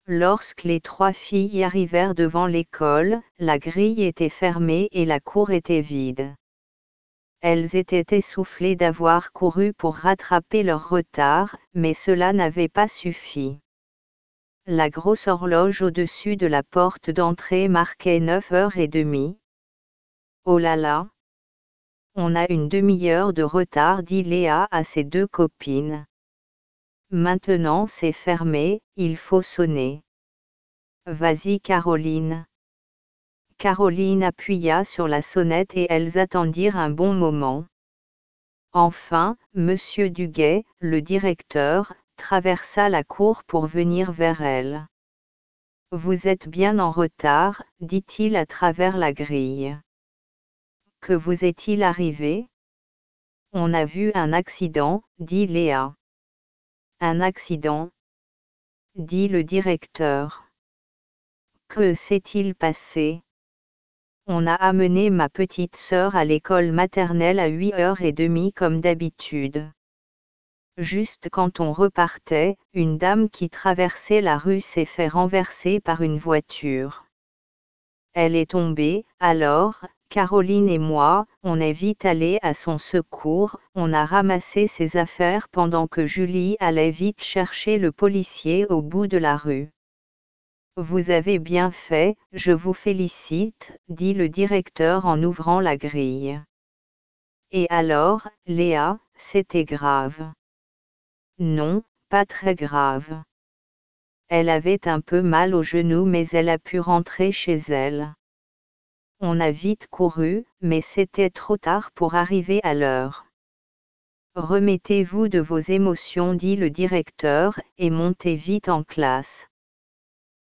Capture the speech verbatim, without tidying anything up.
Lorsque les trois filles arrivèrent devant l'école, la grille était fermée et la cour était vide. Elles étaient essoufflées d'avoir couru pour rattraper leur retard, mais cela n'avait pas suffi. La grosse horloge au-dessus de la porte d'entrée marquait neuf heures et demie. Oh là là! On a une demi-heure de retard, dit Léa à ses deux copines. Maintenant c'est fermé, il faut sonner. Vas-y Caroline. Caroline appuya sur la sonnette et elles attendirent un bon moment. Enfin, Monsieur Duguay, le directeur, traversa la cour pour venir vers elles. Vous êtes bien en retard, dit-il à travers la grille. Que vous est-il arrivé? On a vu un accident, dit Léa. Un accident? Dit le directeur. Que s'est-il passé? On a amené ma petite sœur à l'école maternelle à huit heures trente comme d'habitude. Juste quand on repartait, une dame qui traversait la rue s'est fait renverser par une voiture. Elle est tombée, alors, Caroline et moi, on est vite allés à son secours, on a ramassé ses affaires pendant que Julie allait vite chercher le policier au bout de la rue. Vous avez bien fait, je vous félicite, dit le directeur en ouvrant la grille. Et alors, Léa, c'était grave? Non, pas très grave. Elle avait un peu mal au genou mais elle a pu rentrer chez elle. On a vite couru, mais c'était trop tard pour arriver à l'heure. Remettez-vous de vos émotions, dit le directeur, et montez vite en classe.